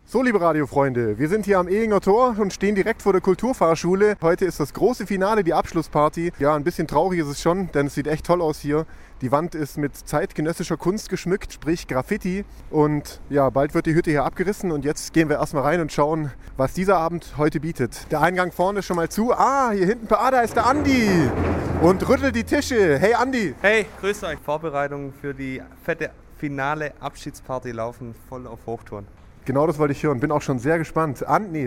So, liebe Radiofreunde, wir sind hier am Ehinger Tor und stehen direkt vor der Kulturfahrschule. Heute ist das große Finale, die Abschlussparty. Ja, ein bisschen traurig ist es schon, denn es sieht echt toll aus hier. Die Wand ist mit zeitgenössischer Kunst geschmückt, sprich Graffiti. Und ja, bald wird die Hütte hier abgerissen und jetzt gehen wir erstmal rein und schauen, was dieser Abend heute bietet. Der Eingang vorne ist schon mal zu. Ah, hier hinten, da ist der Andi und rüttelt die Tische. Hey Andi. Hey, grüß euch. Vorbereitungen für die fette finale Abschiedsparty laufen voll auf Hochtouren. Genau, das wollte ich hören. Bin auch schon sehr gespannt.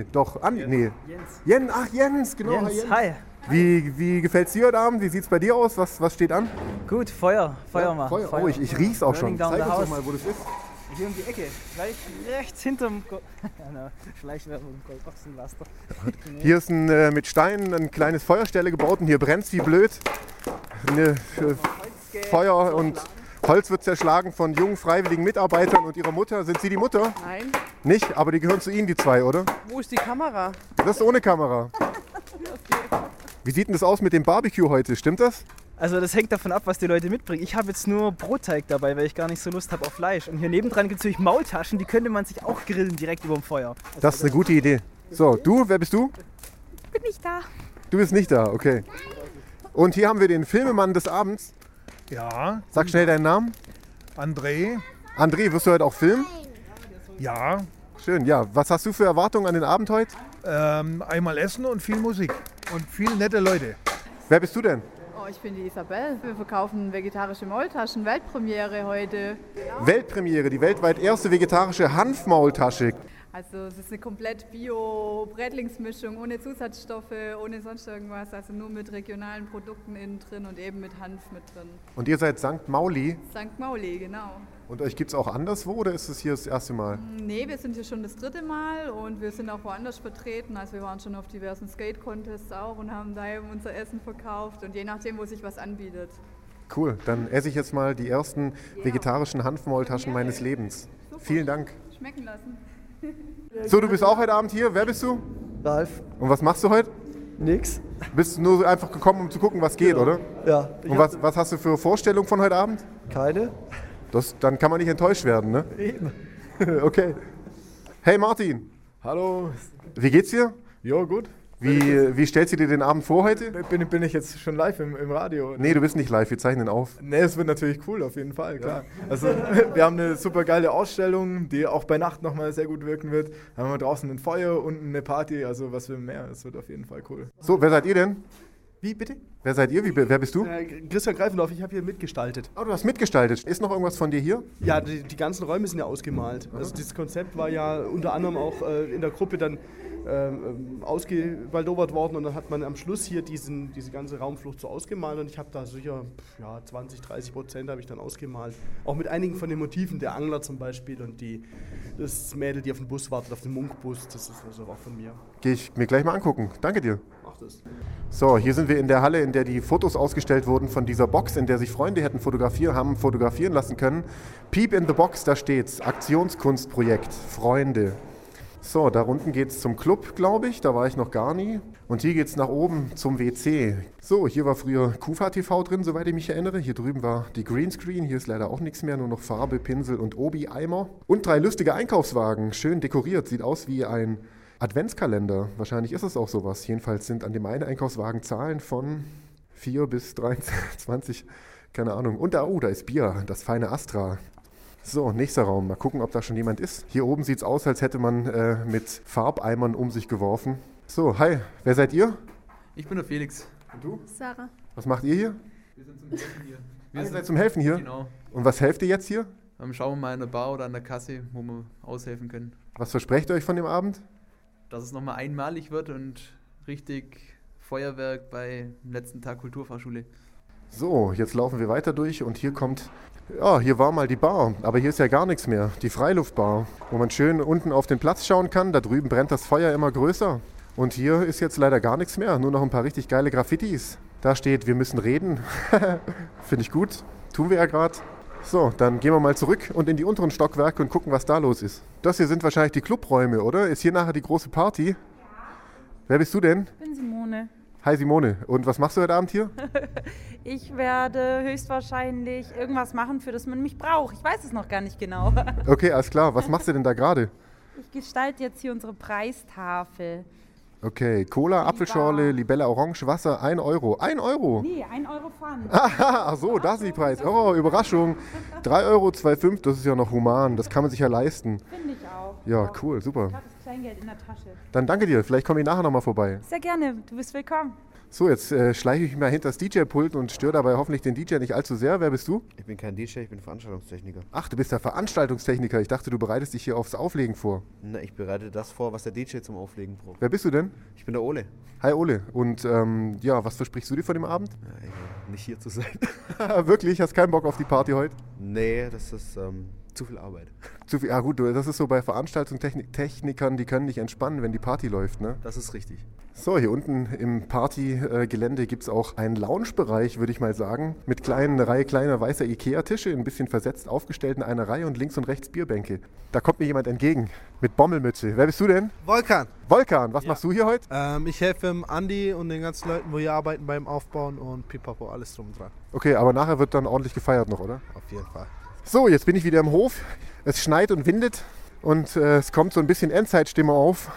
Jens, genau. Jens, hi. Wie gefällt es dir heute Abend? Wie sieht es bei dir aus? Was steht an? Gut, Feuer machen. Feuer. Oh, ich riech's auch schon. Zeig uns doch mal, wo das ist. Hier um die Ecke, gleich rechts hinterm Schleichwerbung, Goldboxenlaster. Hier ist mit Steinen ein kleines Feuerstelle gebaut und hier brennt es wie blöd. Feuer und Holz wird zerschlagen von jungen freiwilligen Mitarbeitern und ihrer Mutter. Sind Sie die Mutter? Nein. Nicht? Aber die gehören zu Ihnen, die zwei, oder? Wo ist die Kamera? Das ist ohne Kamera. Wie sieht denn das aus mit dem Barbecue heute? Stimmt das? Also das hängt davon ab, was die Leute mitbringen. Ich habe jetzt nur Brotteig dabei, weil ich gar nicht so Lust habe auf Fleisch. Und hier nebendran gibt es natürlich Maultaschen, die könnte man sich auch grillen direkt über dem Feuer. Das ist eine gute Idee. So, wer bist du? Bin nicht da. Du bist nicht da, okay. Und hier haben wir den Filmemann des Abends. Ja. Sag schnell deinen Namen. André. André, wirst du heute auch filmen? Ja. Schön, ja. Was hast du für Erwartungen an den Abend heute? Einmal essen und viel Musik. Und viele nette Leute. Wer bist du denn? Oh, ich bin die Isabel. Wir verkaufen vegetarische Maultaschen. Weltpremiere heute. Weltpremiere, die weltweit erste vegetarische Hanfmaultasche. Also es ist eine komplett Bio-Brätlingsmischung, ohne Zusatzstoffe, ohne sonst irgendwas. Also nur mit regionalen Produkten innen drin und eben mit Hanf mit drin. Und ihr seid St. Mauli? St. Mauli, genau. Und euch gibt es auch anderswo oder ist es hier das erste Mal? Nee, wir sind hier schon das 3. Mal und wir sind auch woanders vertreten. Also wir waren schon auf diversen Skate-Contests auch und haben da eben unser Essen verkauft und je nachdem, wo sich was anbietet. Cool, dann esse ich jetzt mal die ersten vegetarischen Hanfmaultaschen meines Lebens. Super. Vielen Dank. Schmecken lassen. So, du bist auch heute Abend hier. Wer bist du? Ralf. Und was machst du heute? Nix. Bist du nur einfach gekommen, um zu gucken, was geht, oder? Ja. Und was hast du für Vorstellungen von heute Abend? Keine. Dann kann man nicht enttäuscht werden, ne? Eben. Okay. Hey Martin. Hallo. Wie geht's dir? Ja, gut. Wie stellst du dir den Abend vor heute? Bin ich jetzt schon live im Radio? Nee, du bist nicht live, wir zeichnen auf. Nee, es wird natürlich cool, auf jeden Fall, klar. Ja. Also wir haben eine super geile Ausstellung, die auch bei Nacht nochmal sehr gut wirken wird. Dann haben wir draußen ein Feuer und eine Party, also was für mehr. Es wird auf jeden Fall cool. So, wer seid ihr denn? Wie, bitte? Wer seid ihr? Wer bist du? Christian Greifendorf, ich habe hier mitgestaltet. Oh, du hast mitgestaltet. Ist noch irgendwas von dir hier? Ja, die ganzen Räume sind ja ausgemalt. Also dieses Konzept war ja unter anderem auch in der Gruppe dann ausgebaldowert worden und dann hat man am Schluss hier diese ganze Raumflucht so ausgemalt und ich habe da sicher 20-30% habe ich dann ausgemalt. Auch mit einigen von den Motiven, der Angler zum Beispiel und das Mädel, die auf den Bus wartet, auf den Munkbus, das ist also auch von mir. Gehe ich mir gleich mal angucken. Danke dir. Mach das. So, hier sind wir in der Halle, in der die Fotos ausgestellt wurden von dieser Box, in der sich Freunde hätten fotografieren lassen können. Peep in the Box, da steht's. Aktionskunstprojekt, Freunde. So, da unten geht's zum Club, glaube ich. Da war ich noch gar nie. Und hier geht's nach oben zum WC. So, hier war früher Kufa TV drin, soweit ich mich erinnere. Hier drüben war die Greenscreen. Hier ist leider auch nichts mehr, nur noch Farbe, Pinsel und Obi-Eimer. Und 3 lustige Einkaufswagen, schön dekoriert. Sieht aus wie ein Adventskalender. Wahrscheinlich ist es auch sowas. Jedenfalls sind an dem einen Einkaufswagen Zahlen von 4 bis 23, keine Ahnung. Und da ist Bier, das feine Astra. So, nächster Raum. Mal gucken, ob da schon jemand ist. Hier oben sieht es aus, als hätte man mit Farbeimern um sich geworfen. So, hi. Wer seid ihr? Ich bin der Felix. Und du? Sarah. Was macht ihr hier? Wir sind zum Helfen hier. Ihr seid zum Helfen hier? Genau. Und was helft ihr jetzt hier? Schauen wir mal in der Bar oder an der Kasse, wo wir aushelfen können. Was versprecht ihr euch von dem Abend? Dass es nochmal einmalig wird und richtig Feuerwerk beim letzten Tag Kulturfahrschule. So, jetzt laufen wir weiter durch und hier war mal die Bar, aber hier ist ja gar nichts mehr. Die Freiluftbar, wo man schön unten auf den Platz schauen kann. Da drüben brennt das Feuer immer größer. Und hier ist jetzt leider gar nichts mehr, nur noch ein paar richtig geile Graffitis. Da steht, wir müssen reden. Finde ich gut, tun wir ja gerade. So, dann gehen wir mal zurück und in die unteren Stockwerke und gucken, was da los ist. Das hier sind wahrscheinlich die Clubräume, oder? Ist hier nachher die große Party? Wer bist du denn? Ich bin Simone. Hi Simone. Und was machst du heute Abend hier? Ich werde höchstwahrscheinlich irgendwas machen, für das man mich braucht. Ich weiß es noch gar nicht genau. Okay, alles klar. Was machst du denn da gerade? Ich gestalte jetzt hier unsere Preistafel. Okay, Cola, Apfelschorle, Libelle, Orange, Wasser, 1 Euro. 1 Euro? Nee, 1 Euro Pfand. Ach so, das ist die Preis. Oh, Überraschung. 3,25 Euro, das ist ja noch human. Das kann man sich ja leisten. Finde ich auch. Ja, cool, super. Ich habe das Kleingeld in der Tasche. Dann danke dir. Vielleicht komme ich nachher nochmal vorbei. Sehr gerne, du bist willkommen. So, jetzt schleiche ich mich mal hinter das DJ-Pult und störe dabei hoffentlich den DJ nicht allzu sehr. Wer bist du? Ich bin kein DJ, ich bin Veranstaltungstechniker. Ach, du bist der Veranstaltungstechniker. Ich dachte, du bereitest dich hier aufs Auflegen vor. Na, ich bereite das vor, was der DJ zum Auflegen braucht. Wer bist du denn? Ich bin der Ole. Hi Ole. Und ja, was versprichst du dir von dem Abend? Ja, nicht hier zu sein. Wirklich? Hast keinen Bock auf die Party heute? Nee, das ist zu viel Arbeit. Zu viel? Ah gut, das ist so bei Veranstaltungstechnikern, die können nicht entspannen, wenn die Party läuft, ne? Das ist richtig. So, hier unten im Partygelände gibt es auch einen Lounge-Bereich, würde ich mal sagen, mit einer Reihe kleiner weißer Ikea-Tische, ein bisschen versetzt aufgestellt in einer Reihe und links und rechts Bierbänke. Da kommt mir jemand entgegen mit Bommelmütze. Wer bist du denn? Volkan. Volkan, was machst du hier heute? Ich helfe dem Andi und den ganzen Leuten, wo hier arbeiten, beim Aufbauen und pipapo, alles drum und dran. Okay, aber nachher wird dann ordentlich gefeiert noch, oder? Auf jeden Fall. So, jetzt bin ich wieder im Hof. Es schneit und windet und es kommt so ein bisschen Endzeitstimmung auf.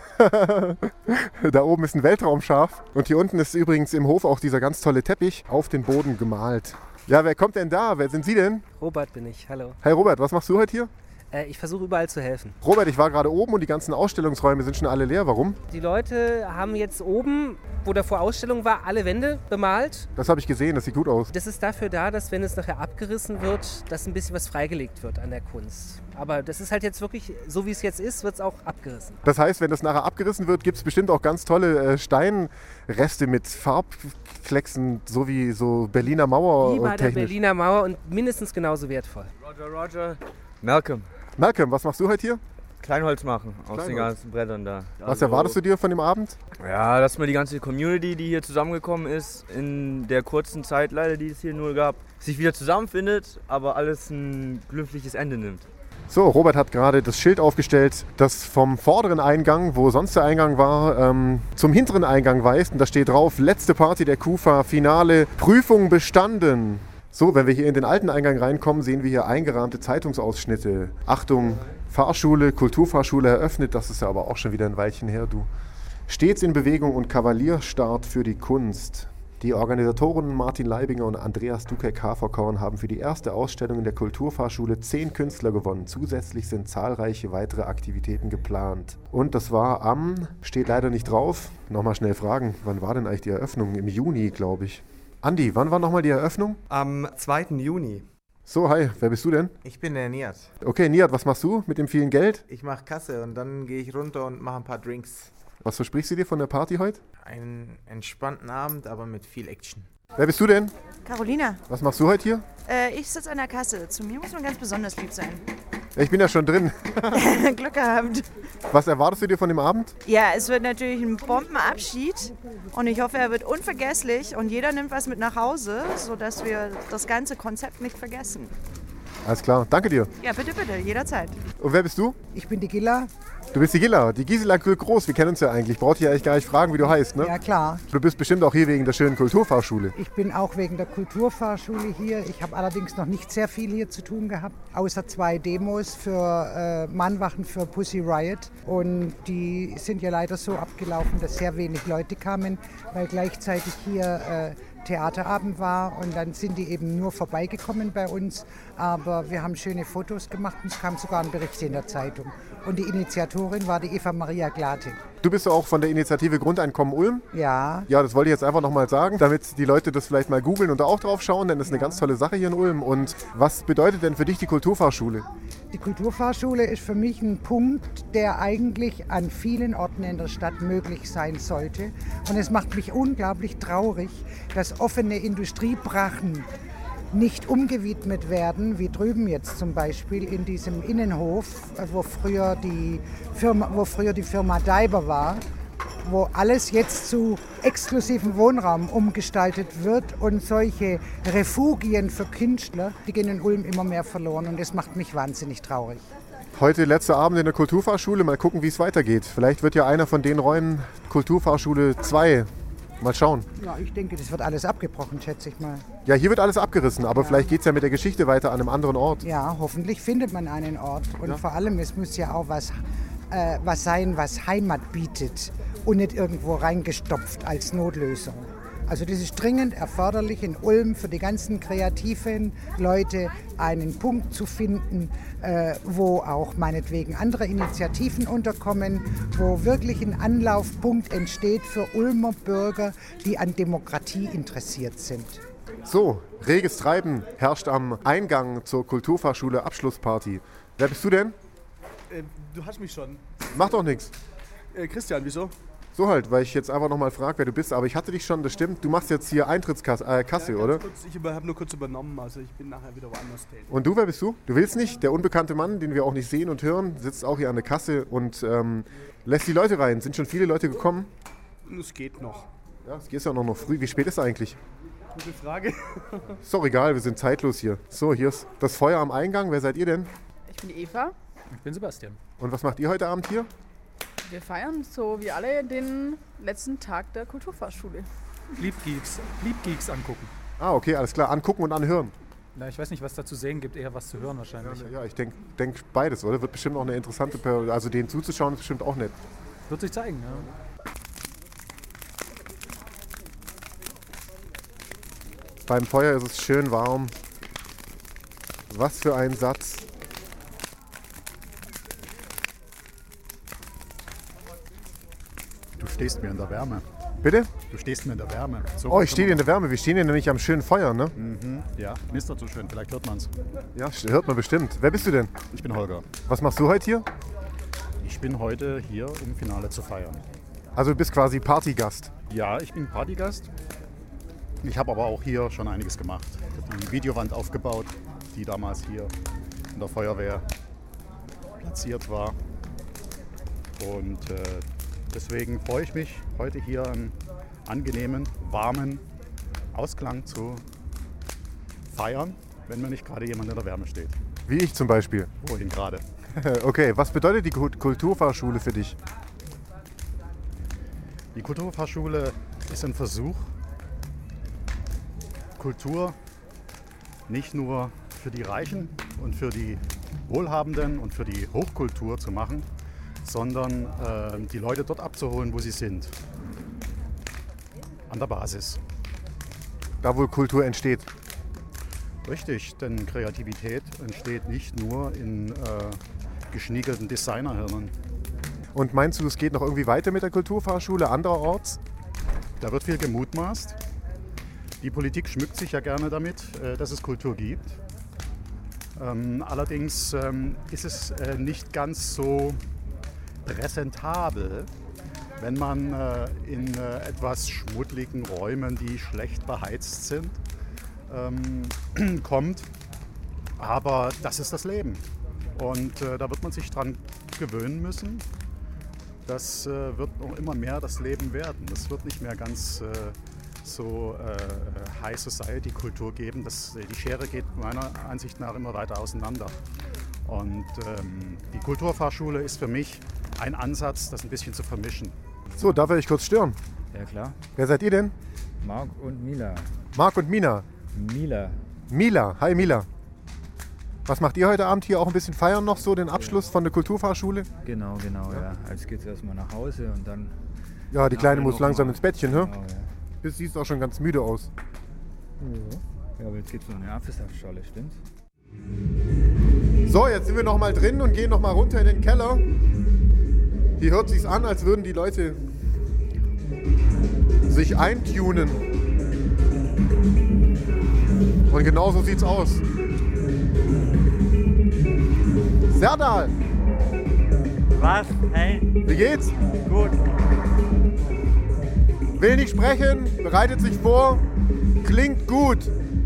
Da oben ist ein Weltraumschaf und hier unten ist übrigens im Hof auch dieser ganz tolle Teppich auf den Boden gemalt. Ja, wer kommt denn da? Wer sind Sie denn? Robert bin ich, hallo. Hi Robert, was machst du heute hier? Ich versuche überall zu helfen. Robert, ich war gerade oben und die ganzen Ausstellungsräume sind schon alle leer. Warum? Die Leute haben jetzt oben, wo davor Ausstellung war, alle Wände bemalt. Das habe ich gesehen, das sieht gut aus. Das ist dafür da, dass wenn es nachher abgerissen wird, dass ein bisschen was freigelegt wird an der Kunst. Aber das ist halt jetzt wirklich, so wie es jetzt ist, wird es auch abgerissen. Das heißt, wenn das nachher abgerissen wird, gibt es bestimmt auch ganz tolle Steinreste mit Farbklecksen, so wie so Berliner Mauer. Wie bei der Berliner Mauer und mindestens genauso wertvoll. Roger. Malcolm. Malcolm, was machst du heute hier? Kleinholz machen aus Kleinholz. den ganzen Brettern da. Was erwartest du dir von dem Abend? Ja, dass mir die ganze Community, die hier zusammengekommen ist, in der kurzen Zeit leider, die es hier nur gab, sich wieder zusammenfindet, aber alles ein glimpfliches Ende nimmt. So, Robert hat gerade das Schild aufgestellt, das vom vorderen Eingang, wo sonst der Eingang war, zum hinteren Eingang weist. Und da steht drauf, letzte Party der KUFA, Finale, Prüfung bestanden. So, wenn wir hier in den alten Eingang reinkommen, sehen wir hier eingerahmte Zeitungsausschnitte. Achtung, Fahrschule, Kulturfahrschule eröffnet, das ist ja aber auch schon wieder ein Weilchen her, du. Stets in Bewegung und Kavalierstart für die Kunst. Die Organisatoren Martin Leibinger und Andreas Dukek-Haferkorn haben für die erste Ausstellung in der Kulturfahrschule 10 Künstler gewonnen. Zusätzlich sind zahlreiche weitere Aktivitäten geplant. Und das war steht leider nicht drauf, nochmal schnell fragen, wann war denn eigentlich die Eröffnung? Im Juni, glaube ich. Andi, wann war nochmal die Eröffnung? Am 2. Juni. So, hi, wer bist du denn? Ich bin der Nihat. Okay, Nihat, was machst du mit dem vielen Geld? Ich mache Kasse und dann gehe ich runter und mache ein paar Drinks. Was versprichst du dir von der Party heute? Einen entspannten Abend, aber mit viel Action. Wer bist du denn? Carolina. Was machst du heute hier? Ich sitze an der Kasse. Zu mir muss man ganz besonders lieb sein. Ich bin ja schon drin. Glück gehabt. Was erwartest du dir von dem Abend? Ja, es wird natürlich ein Bombenabschied und ich hoffe, er wird unvergesslich und jeder nimmt was mit nach Hause, sodass wir das ganze Konzept nicht vergessen. Alles klar, danke dir. Ja, bitte, bitte, jederzeit. Und wer bist du? Ich bin die Gilla. Du bist die Gilla, die Gisela Groß, wir kennen uns ja eigentlich. Braucht ihr eigentlich gar nicht fragen, wie du heißt, ne? Ja, klar. Du bist bestimmt auch hier wegen der schönen Kulturfahrschule. Ich bin auch wegen der Kulturfahrschule hier. Ich habe allerdings noch nicht sehr viel hier zu tun gehabt, außer 2 Demos für Mannwachen für Pussy Riot. Und die sind ja leider so abgelaufen, dass sehr wenig Leute kamen, weil gleichzeitig hier Theaterabend war und dann sind die eben nur vorbeigekommen bei uns. Aber wir haben schöne Fotos gemacht und es kam sogar ein Bericht in der Zeitung. Und die Initiatorin war die Eva Maria Glate. Du bist auch von der Initiative Grundeinkommen Ulm? Ja. Ja, das wollte ich jetzt einfach nochmal sagen, damit die Leute das vielleicht mal googeln und da auch drauf schauen, denn das ist eine ganz tolle Sache hier in Ulm. Und was bedeutet denn für dich die Kulturfahrschule? Die Kulturfahrschule ist für mich ein Punkt, der eigentlich an vielen Orten in der Stadt möglich sein sollte. Und es macht mich unglaublich traurig, dass offene Industriebrachen nicht umgewidmet werden, wie drüben jetzt zum Beispiel in diesem Innenhof, wo früher die Firma Daiber war, wo alles jetzt zu exklusivem Wohnraum umgestaltet wird und solche Refugien für Künstler, die gehen in Ulm immer mehr verloren und das macht mich wahnsinnig traurig. Heute letzter Abend in der Kulturfahrschule, mal gucken, wie es weitergeht. Vielleicht wird ja einer von den Räumen Kulturfahrschule 2. Mal schauen. Ja, ich denke, das wird alles abgebrochen, schätze ich mal. Ja, hier wird alles abgerissen, aber vielleicht geht es ja mit der Geschichte weiter an einem anderen Ort. Ja, hoffentlich findet man einen Ort. Und vor allem, es muss ja auch was was sein, was Heimat bietet und nicht irgendwo reingestopft als Notlösung. Also das ist dringend erforderlich in Ulm für die ganzen kreativen Leute einen Punkt zu finden, wo auch meinetwegen andere Initiativen unterkommen, wo wirklich ein Anlaufpunkt entsteht für Ulmer Bürger, die an Demokratie interessiert sind. So, reges Treiben herrscht am Eingang zur Kulturfachschule Abschlussparty. Wer bist du denn? Du hast mich schon. Mach doch nichts. Christian, wieso? So halt, weil ich jetzt einfach nochmal frage, wer du bist. Aber ich hatte dich schon, das stimmt. Du machst jetzt hier Eintrittskasse, Ja, oder? Kurz, ich habe nur kurz übernommen, also ich bin nachher wieder woanders tätig. Und du, wer bist du? Du willst nicht? Der unbekannte Mann, den wir auch nicht sehen und hören, sitzt auch hier an der Kasse und lässt die Leute rein. Sind schon viele Leute gekommen? Es geht noch. Ja, es geht ja noch früh. Wie spät ist es eigentlich? Gute Frage. Ist doch egal, wir sind zeitlos hier. So, hier ist das Feuer am Eingang. Wer seid ihr denn? Ich bin die Eva. Ich bin Sebastian. Und was macht ihr heute Abend hier? Wir feiern so wie alle den letzten Tag der Kulturfachschule. Liebgeeks angucken. Ah, okay, alles klar. Angucken und anhören. Na, ich weiß nicht, was da zu sehen gibt, eher was zu hören wahrscheinlich. Ja, ich denke beides, oder? Wird bestimmt auch eine interessante Periode. Also denen zuzuschauen ist bestimmt auch nett. Wird sich zeigen, ja. Beim Feuer ist es schön warm. Was für ein Satz. Du stehst mir in der Wärme. Bitte? Du stehst mir in der Wärme. So Oh, ich stehe in der Wärme. Wir stehen hier nämlich am schönen Feuer, ne? Mhm, ja, knistert so schön. Vielleicht hört man es. Ja, hört man bestimmt. Wer bist du denn? Ich bin Holger. Was machst du heute hier? Ich bin heute hier, um Finale zu feiern. Also du bist quasi Partygast. Ja, ich bin Partygast. Ich habe aber auch hier schon einiges gemacht. Ich habe die Videowand aufgebaut, die damals hier in der Feuerwehr platziert war. Und deswegen freue ich mich, heute hier einen angenehmen, warmen Ausklang zu feiern, wenn mir nicht gerade jemand in der Wärme steht. Wie ich zum Beispiel. Wohin gerade? Okay, was bedeutet die Kulturfachschule für dich? Die Kulturfachschule ist ein Versuch, Kultur nicht nur für die Reichen und für die Wohlhabenden und für die Hochkultur zu machen, sondern die Leute dort abzuholen, wo sie sind. An der Basis. Da, wo Kultur entsteht. Richtig, denn Kreativität entsteht nicht nur in geschniegelten Designerhirnen. Und meinst du, es geht noch irgendwie weiter mit der Kulturfachschule anderorts? Da wird viel gemutmaßt. Die Politik schmückt sich ja gerne damit, dass es Kultur gibt. Allerdings ist es nicht ganz so präsentabel, wenn man in etwas schmuddeligen Räumen, die schlecht beheizt sind, kommt. Aber das ist das Leben. Und da wird man sich dran gewöhnen müssen. Das wird noch immer mehr das Leben werden. Das wird nicht mehr ganz so High Society Kultur geben. Die Schere geht meiner Ansicht nach immer weiter auseinander. Und die Kulturfachschule ist für mich ein Ansatz, das ein bisschen zu vermischen. So, darf ich kurz stören? Ja, klar. Wer seid ihr denn? Marc und Mila. Marc und Mina. Mila. Mila, hi Mila. Was macht ihr heute Abend hier? Auch ein bisschen feiern noch so, den Abschluss von der Kulturfachschule? Genau, ja. Jetzt geht's erstmal nach Hause und dann... Ja, die Kleine muss langsam ins Bettchen, hä? Genau, ja. Du siehst auch schon ganz müde aus. Ja, aber jetzt gibt's noch eine Apfelsaftschale, stimmt's? So, jetzt sind wir noch mal drin und gehen noch mal runter in den Keller. Hier hört sich's an, als würden die Leute sich eintunen. Und genau so sieht's aus. Serdal! Was? Hey? Wie geht's? Gut. Will nicht sprechen, bereitet sich vor, klingt gut.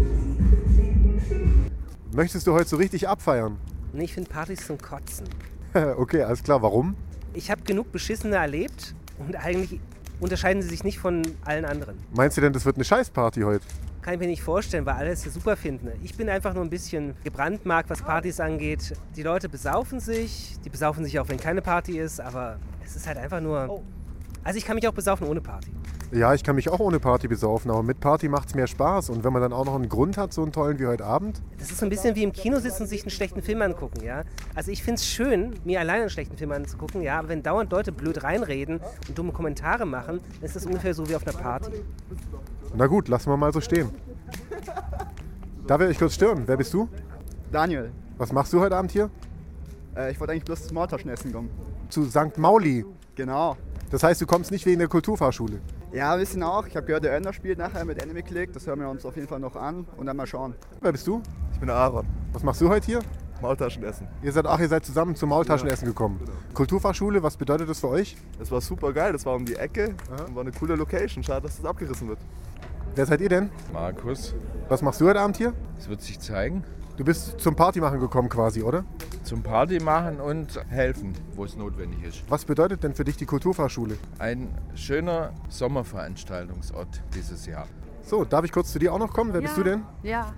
Möchtest du heute so richtig abfeiern? Nee, ich finde Partys zum Kotzen. Okay, alles klar. Warum? Ich habe genug Beschissene erlebt und eigentlich unterscheiden sie sich nicht von allen anderen. Meinst du denn, das wird eine Scheißparty heute? Kann ich mir nicht vorstellen, weil alle es ja super finden. Ich bin einfach nur ein bisschen gebrandmarkt, was Partys angeht. Die Leute besaufen sich, die besaufen sich auch, wenn keine Party ist, aber es ist halt einfach nur... Also ich kann mich auch besaufen ohne Party. Ja, ich kann mich auch ohne Party besaufen, aber mit Party macht es mehr Spaß. Und wenn man dann auch noch einen Grund hat, so einen tollen wie heute Abend. Das ist so ein bisschen wie im Kino sitzen und sich einen schlechten Film angucken, ja. Also ich finde es schön, mir alleine einen schlechten Film anzugucken, ja, aber wenn dauernd Leute blöd reinreden und dumme Kommentare machen, dann ist das ungefähr so wie auf einer Party. Na gut, lassen wir mal so stehen. Darf ich euch kurz stören? Wer bist du? Daniel. Was machst du heute Abend hier? Ich wollte eigentlich bloß Maultaschen essen kommen. Zu St. Mauli? Genau. Das heißt, du kommst nicht wegen der Kulturfahrschule? Ja, ein bisschen auch. Ich habe gehört, der Önder spielt nachher mit Enemy Click. Das hören wir uns auf jeden Fall noch an und dann mal schauen. Wer bist du? Ich bin der Aaron. Was machst du heute hier? Maultaschen essen. Ihr seid zusammen zum Maultaschenessen gekommen. Kulturfahrschule, was bedeutet das für euch? Das war super geil, das war um die Ecke und war eine coole Location. Schade, dass das abgerissen wird. Wer seid ihr denn? Markus. Was machst du heute Abend hier? Es wird sich zeigen. Du bist zum Partymachen gekommen quasi, oder? Zum Party machen und helfen, wo es notwendig ist. Was bedeutet denn für dich die Kulturfahrschule? Ein schöner Sommerveranstaltungsort dieses Jahr. So, darf ich kurz zu dir auch noch kommen? Wer bist du denn? Ja.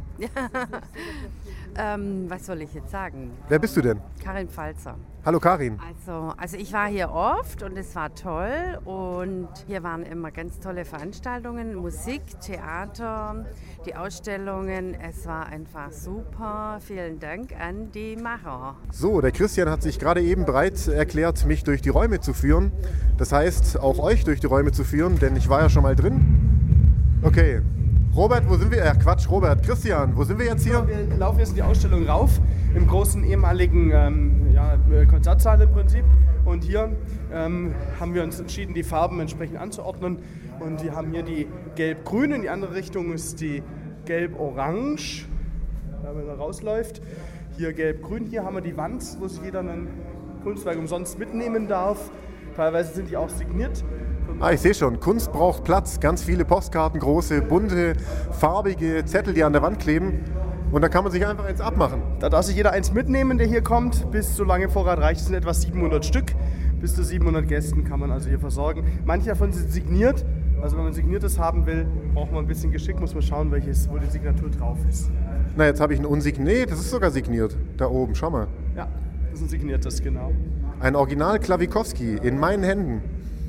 Was soll ich jetzt sagen? Wer bist du denn? Karin Pfalzer. Hallo Karin. Also ich war hier oft und es war toll und hier waren immer ganz tolle Veranstaltungen, Musik, Theater, die Ausstellungen. Es war einfach super. Vielen Dank an die Macher. So, der Christian hat sich gerade eben bereit erklärt, mich durch die Räume zu führen. Das heißt, auch euch durch die Räume zu führen, denn ich war ja schon mal drin. Okay. Robert, wo sind wir? Robert. Christian, wo sind wir jetzt hier? Wir laufen jetzt in die Ausstellung rauf, im großen ehemaligen Konzertsaal im Prinzip. Und hier haben wir uns entschieden, die Farben entsprechend anzuordnen. Und wir haben hier die Gelb-Grün, in die andere Richtung ist die Gelb-Orange, wenn er rausläuft. Hier Gelb-Grün, hier haben wir die Wand, wo sich jeder ein Kunstwerk umsonst mitnehmen darf. Teilweise sind die auch signiert. Ich sehe schon, Kunst braucht Platz, ganz viele Postkarten, große, bunte, farbige Zettel, die an der Wand kleben. Und da kann man sich einfach eins abmachen. Da darf sich jeder eins mitnehmen, der hier kommt. Bis solange Vorrat reicht, es sind etwa 700 Stück. Bis zu 700 Gästen kann man also hier versorgen. Manche davon sind signiert. Also wenn man signiertes haben will, braucht man ein bisschen Geschick, muss man schauen, wo die Signatur drauf ist. Na, jetzt habe ich ein Nee, das ist sogar signiert. Da oben, schau mal. Ja, das ist ein signiertes, genau. Ein Original Klawikowski in meinen Händen.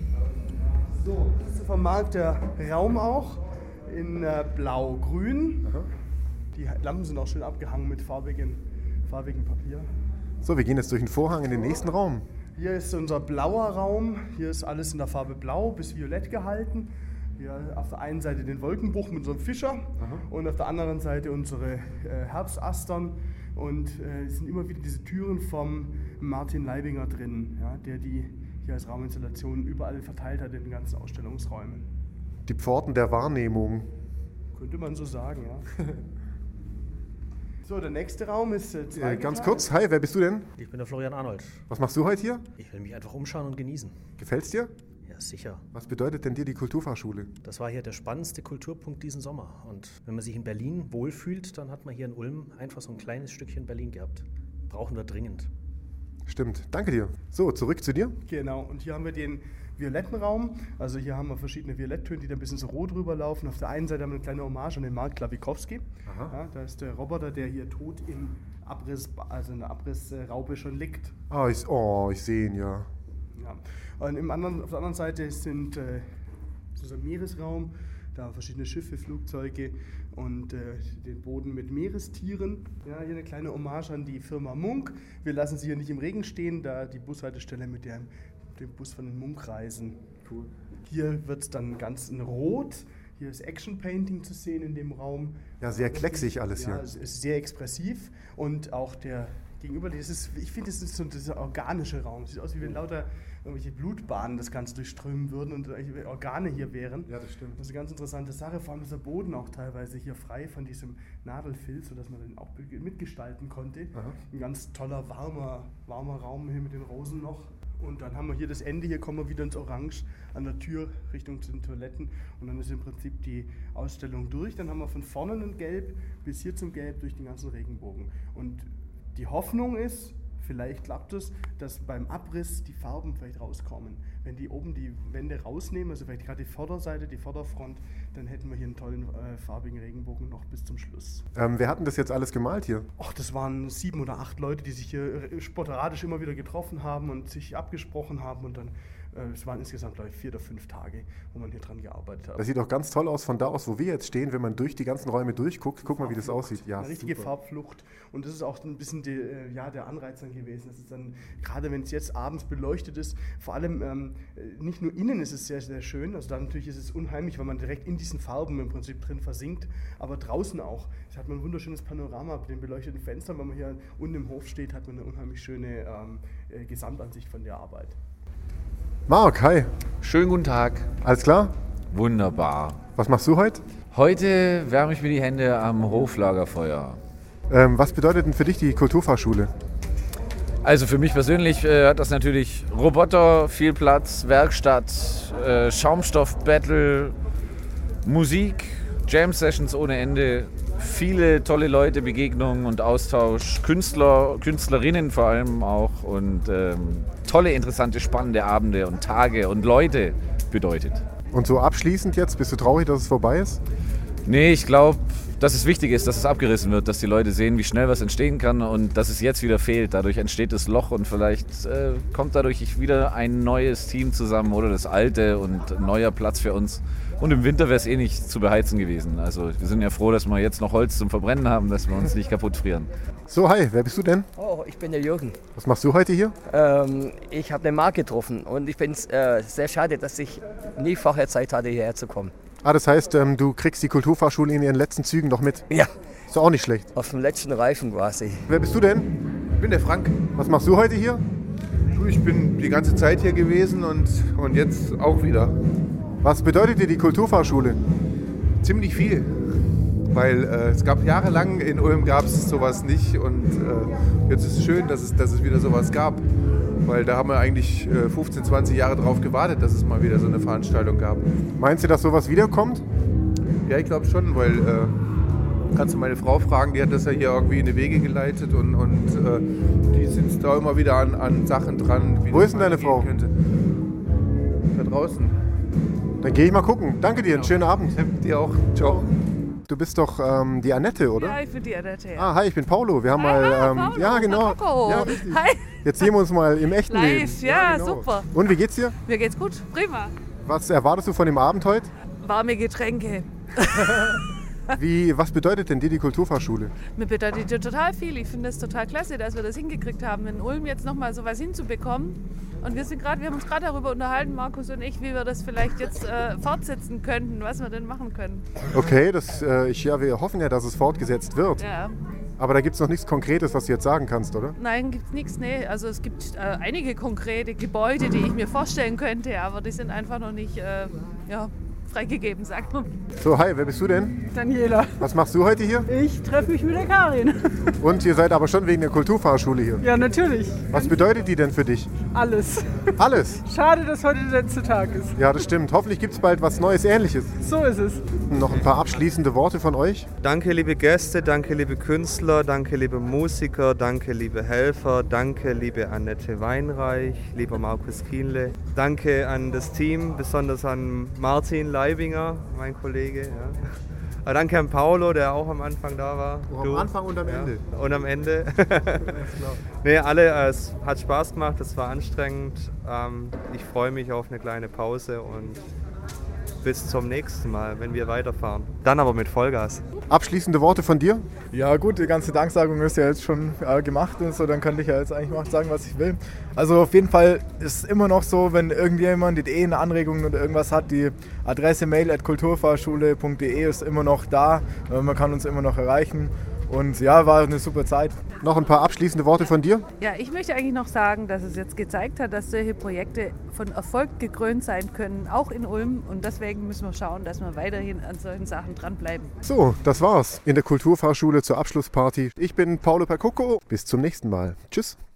So, das ist vom Markt der Raum auch in blau-grün. Die Lampen sind auch schön abgehangen mit farbigem Papier. So, wir gehen jetzt durch den Vorhang in den nächsten Raum. Hier ist unser blauer Raum. Hier ist alles in der Farbe blau bis violett gehalten. Hier auf der einen Seite den Wolkenbruch mit unserem Fischer und auf der anderen Seite unsere Herbstastern. Und es sind immer wieder diese Türen vom Martin Leibinger drin, ja, der die hier als Rauminstallation überall verteilt hat in den ganzen Ausstellungsräumen. Die Pforten der Wahrnehmung. Könnte man so sagen, ja. So, der nächste Raum ist ganz kurz, hi, wer bist du denn? Ich bin der Florian Arnold. Was machst du heute hier? Ich will mich einfach umschauen und genießen. Gefällt's dir? Ja, sicher. Was bedeutet denn dir die Kulturfahrschule? Das war hier der spannendste Kulturpunkt diesen Sommer. Und wenn man sich in Berlin wohlfühlt, dann hat man hier in Ulm einfach so ein kleines Stückchen Berlin gehabt. Brauchen wir dringend. Stimmt, danke dir. So, zurück zu dir. Genau, und hier haben wir den violetten Raum. Also hier haben wir verschiedene Violetttöne, die da ein bisschen so rot drüber laufen. Auf der einen Seite haben wir eine kleine Hommage an den Mark Klawikowski. Ja, da ist der Roboter, der hier tot im Abriss, also in der Abrissraupe schon liegt. Ich sehe ihn, ja. Ja. Und auf der anderen Seite ist ein Meeresraum, da verschiedene Schiffe, Flugzeuge und den Boden mit Meerestieren. Ja, hier eine kleine Hommage an die Firma Munk. Wir lassen sie hier nicht im Regen stehen, da die Bushaltestelle mit dem Bus von den Munk-Reisen. Cool. Hier wird es dann ganz in Rot. Hier ist Action Painting zu sehen in dem Raum. Ja, sehr klecksig alles hier. Ja, es ist sehr expressiv und auch der gegenüber, ich finde, das ist so dieser organische Raum. Es sieht aus, wie wenn lauter irgendwelche Blutbahnen das Ganze durchströmen würden und Organe hier wären. Ja, das stimmt. Das ist eine ganz interessante Sache. Vor allem ist der Boden auch teilweise hier frei von diesem Nadelfilz, sodass man den auch mitgestalten konnte. Aha. Ein ganz toller, warmer Raum hier mit den Rosen noch. Und dann haben wir hier das Ende, hier kommen wir wieder ins Orange an der Tür Richtung zu den Toiletten und dann ist im Prinzip die Ausstellung durch. Dann haben wir von vorne ein Gelb bis hier zum Gelb durch den ganzen Regenbogen. Und die Hoffnung ist, vielleicht klappt es, dass beim Abriss die Farben vielleicht rauskommen. Wenn die oben die Wände rausnehmen, also vielleicht gerade die Vorderseite, die Vorderfront, dann hätten wir hier einen tollen farbigen Regenbogen noch bis zum Schluss. Wer hat denn das jetzt alles gemalt hier? Ach, das waren 7 oder 8 Leute, die sich hier sporadisch immer wieder getroffen haben und sich abgesprochen haben und dann es waren insgesamt, glaube ich, 4 oder 5 Tage, wo man hier dran gearbeitet hat. Das sieht doch ganz toll aus von da aus, wo wir jetzt stehen, wenn man durch die ganzen Räume durchguckt. Guck mal, wie das aussieht. Ja, eine richtige Farbflucht. Und das ist auch ein bisschen der Anreiz dann gewesen. Das ist dann, gerade wenn es jetzt abends beleuchtet ist, vor allem nicht nur innen ist es sehr, sehr schön, also dann natürlich ist es unheimlich, weil man direkt in diesen Farben im Prinzip drin versinkt, aber draußen auch. Da hat man ein wunderschönes Panorama mit den beleuchteten Fenstern, wenn man hier unten im Hof steht, hat man eine unheimlich schöne Gesamtansicht von der Arbeit. Marc, hi. Schönen guten Tag. Alles klar? Wunderbar. Was machst du heute? Heute wärme ich mir die Hände am Hoflagerfeuer. Was bedeutet denn für dich die Kulturfachschule? Also für mich persönlich hat das natürlich Roboter, viel Platz, Werkstatt, Schaumstoff-Battle, Musik, Jam-Sessions ohne Ende, viele tolle Leute, Begegnungen und Austausch, Künstler, Künstlerinnen vor allem auch und tolle, interessante, spannende Abende und Tage und Leute bedeutet. Und so abschließend jetzt, bist du traurig, dass es vorbei ist? Nee, ich glaube, dass es wichtig ist, dass es abgerissen wird, dass die Leute sehen, wie schnell was entstehen kann und dass es jetzt wieder fehlt. Dadurch entsteht das Loch und vielleicht kommt dadurch wieder ein neues Team zusammen oder das alte und ein neuer Platz für uns. Und im Winter wäre es eh nicht zu beheizen gewesen. Also wir sind ja froh, dass wir jetzt noch Holz zum Verbrennen haben, dass wir uns nicht kaputt frieren. So, hi, wer bist du denn? Oh, ich bin der Jürgen. Was machst du heute hier? Ich habe den Marc getroffen und ich finde es sehr schade, dass ich nie vorher Zeit hatte, hierher zu kommen. Ah, das heißt, du kriegst die Kulturfachschule in ihren letzten Zügen noch mit? Ja. Ist doch auch nicht schlecht. Auf dem letzten Reifen quasi. Wer bist du denn? Ich bin der Frank. Was machst du heute hier? Ich bin die ganze Zeit hier gewesen und jetzt auch wieder. Was bedeutet dir die Kulturfachschule? Ziemlich viel. Weil es gab jahrelang, in Ulm gab es sowas nicht und jetzt ist es schön, dass es wieder sowas gab. Weil da haben wir eigentlich 15, 20 Jahre drauf gewartet, dass es mal wieder so eine Veranstaltung gab. Meinst du, dass sowas wiederkommt? Ja, ich glaube schon, weil kannst du meine Frau fragen, die hat das ja hier irgendwie in die Wege geleitet und die sind da immer wieder an Sachen dran. Wo ist denn deine Frau? Könnte. Da draußen. Dann gehe ich mal gucken. Danke dir, einen schönen Abend. Dir auch. Ciao. Du bist doch die Annette, oder? Ja, ich bin die Annette, ja. Ah, hi, ich bin Paulo. Wir haben Paulo, ja, genau. Ja, richtig. Hi. Jetzt sehen wir uns mal im echten Live, Leben. ja, genau. super. Und wie geht's dir? Mir geht's gut, prima. Was erwartest du von dem Abend heute? Warme Getränke. Was bedeutet denn dir die Kulturfachschule? Mir bedeutet dir total viel. Ich finde es total klasse, dass wir das hingekriegt haben, in Ulm jetzt nochmal sowas hinzubekommen. Und wir haben uns gerade darüber unterhalten, Markus und ich, wie wir das vielleicht jetzt fortsetzen könnten, was wir denn machen können. Okay, wir hoffen ja, dass es fortgesetzt wird. Ja. Aber da gibt es noch nichts Konkretes, was du jetzt sagen kannst, oder? Nein, gibt es nichts. Nee. Also es gibt einige konkrete Gebäude, die ich mir vorstellen könnte, aber die sind einfach noch nicht freigegeben, sagt man. So, hi, wer bist du denn? Daniela. Was machst du heute hier? Ich treffe mich mit der Karin. Und ihr seid aber schon wegen der Kulturfachschule hier? Ja, natürlich. Was bedeutet die denn für dich? Alles. Alles? Schade, dass heute der letzte Tag ist. Ja, das stimmt. Hoffentlich gibt es bald was Neues, Ähnliches. So ist es. Noch ein paar abschließende Worte von euch. Danke, liebe Gäste, danke, liebe Künstler, danke, liebe Musiker, danke, liebe Helfer, danke, liebe Annette Weinreich, lieber Markus Kienle. Danke an das Team, besonders an Martin Leibinger, mein Kollege. Ja. Aber danke an Paulo, der auch am Anfang da war. Am Anfang und am Ende. Und am Ende. Nee, es hat Spaß gemacht, es war anstrengend. Ich freue mich auf eine kleine Pause und bis zum nächsten Mal, wenn wir weiterfahren. Dann aber mit Vollgas. Abschließende Worte von dir? Ja gut, die ganze Danksagung ist ja jetzt schon gemacht und so, dann könnte ich ja jetzt eigentlich mal sagen, was ich will. Also auf jeden Fall ist es immer noch so, wenn irgendjemand Ideen, Anregungen oder irgendwas hat, die Adresse mail@kulturfachschule.de ist immer noch da. Man kann uns immer noch erreichen. Und ja, war eine super Zeit. Noch ein paar abschließende Worte von dir? Ja, ich möchte eigentlich noch sagen, dass es jetzt gezeigt hat, dass solche Projekte von Erfolg gekrönt sein können, auch in Ulm. Und deswegen müssen wir schauen, dass wir weiterhin an solchen Sachen dranbleiben. So, das war's in der Kulturfachschule zur Abschlussparty. Ich bin Paulo Percucco. Bis zum nächsten Mal. Tschüss.